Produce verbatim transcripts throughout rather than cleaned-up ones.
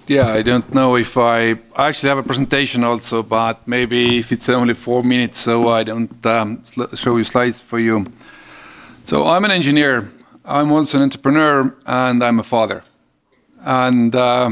Yeah, I don't know if I, I actually have a presentation also, but maybe if it's only four minutes, so I don't um, show you slides for you. So I'm an engineer, I'm also an entrepreneur, and I'm a father. And uh,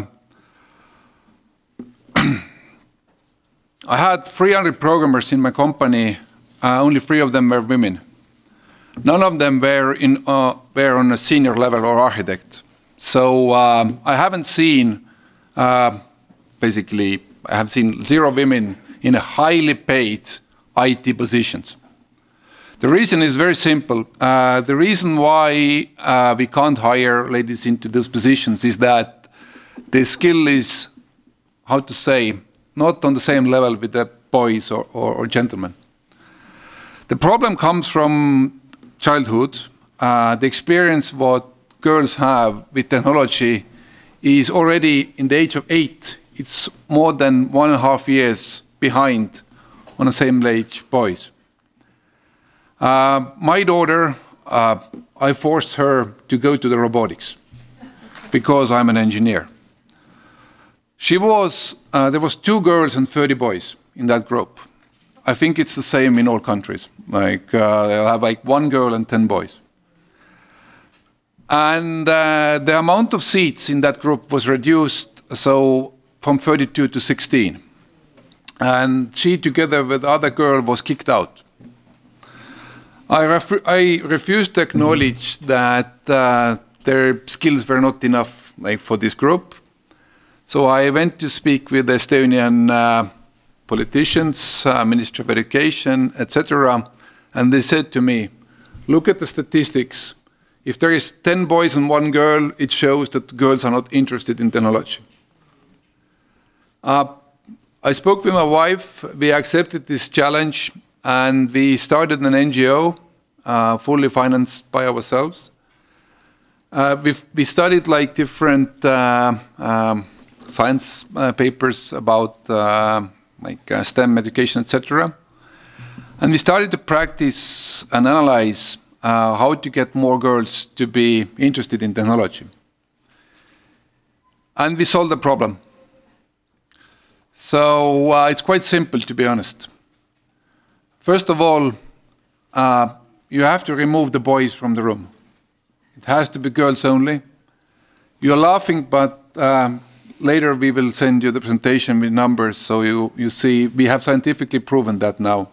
I had three hundred programmers in my company, uh, only three of them were women. None of them were, in, uh, were on a senior level or architect. So um, I haven't seen uh, basically, I have seen zero women in a highly paid I T positions. The reason is very simple. Uh, the reason why uh, we can't hire ladies into those positions is that the skill is, how to say, not on the same level with the boys or, or, or gentlemen. The problem comes from childhood. Uh, the experience what girls have with technology is already in the age of eight. It's more than one and a half years behind on the same age boys. Uh, my daughter, uh, I forced her to go to the robotics because I'm an engineer. She was, uh, there was two girls and thirty boys in that group. I think it's the same in all countries. Like uh, they'll have like one girl and ten boys. And uh, the amount of seats in that group was reduced, so from thirty-two to sixteen. And she, together with the other girl, was kicked out. I, ref I refused to acknowledge that uh, their skills were not enough, like, for this group. So I went to speak with the Estonian uh, politicians, uh, Minister of Education, et cetera. And they said to me, look at the statistics. If there is ten boys and one girl, it shows that girls are not interested in technology. Uh, I spoke with my wife, we accepted this challenge, and we started an N G O, uh, fully financed by ourselves. Uh, we studied like different uh, um, science uh, papers about uh, like uh, STEM education, et cetera. And we started to practice and analyze uh, how to get more girls to be interested in technology. And we solved the problem. So uh, it's quite simple, to be honest. First of all, uh, you have to remove the boys from the room. It has to be girls only. You're laughing, but um, later we will send you the presentation with numbers, so you, you see we have scientifically proven that now.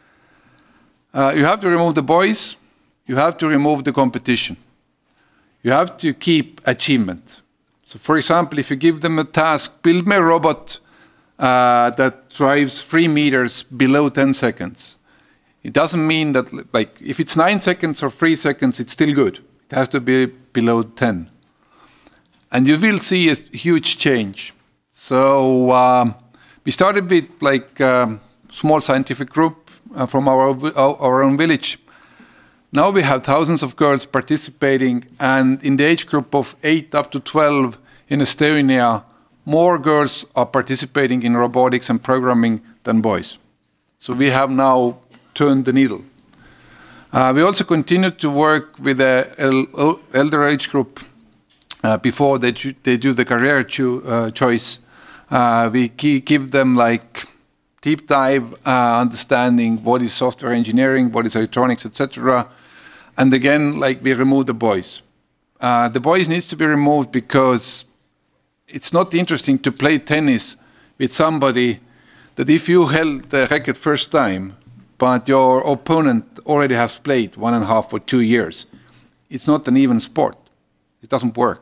Uh, you have to remove the boys. You have to remove the competition. You have to keep achievement. So, for example, if you give them a task, build me a robot uh, that drives three meters below ten seconds. It doesn't mean that, like, if it's nine seconds or three seconds, it's still good. It has to be below ten. And you will see a huge change. So um, we started with like a um, small scientific group uh, from our, our own village. Now we have thousands of girls participating, and in the age group of eight up to twelve in Estonia, more girls are participating in robotics and programming than boys. So we have now turned the needle. Uh, we also continue to work with the elder age group. Uh, before they, they do the career cho uh, choice, uh, we give them like deep dive uh, understanding what is software engineering, what is electronics, et cetera. And again, like we remove the boys. Uh, the boys needs to be removed because it's not interesting to play tennis with somebody that if you held the racket first time, but your opponent already has played one and a half or two years, it's not an even sport. It doesn't work.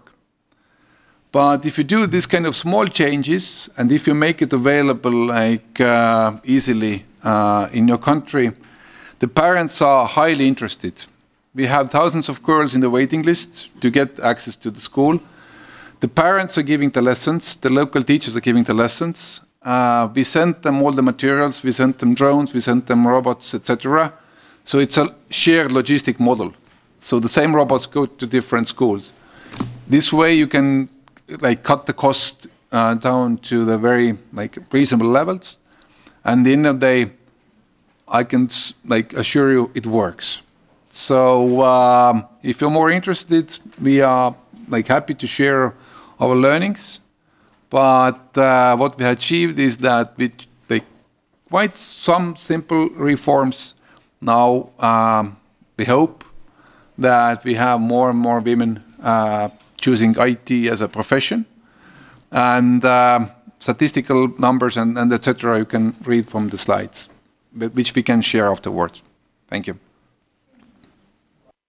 But if you do this kind of small changes, and if you make it available like uh, easily uh, in your country, the parents are highly interested. We have thousands of girls in the waiting list to get access to the school. The parents are giving the lessons, the local teachers are giving the lessons. Uh, we send them all the materials, we send them drones, we send them robots, et cetera. So it's a shared logistic model. So the same robots go to different schools. This way you can like cut the cost uh, down to the very like reasonable levels, and at the end of the day, I can like assure you it works. So um, if you're more interested, we are like happy to share our learnings. But uh, what we achieved is that we take quite some simple reforms. Now um, we hope that we have more and more women uh, choosing I T as a profession. And um, statistical numbers and, and et cetera you can read from the slides, which we can share afterwards. Thank you.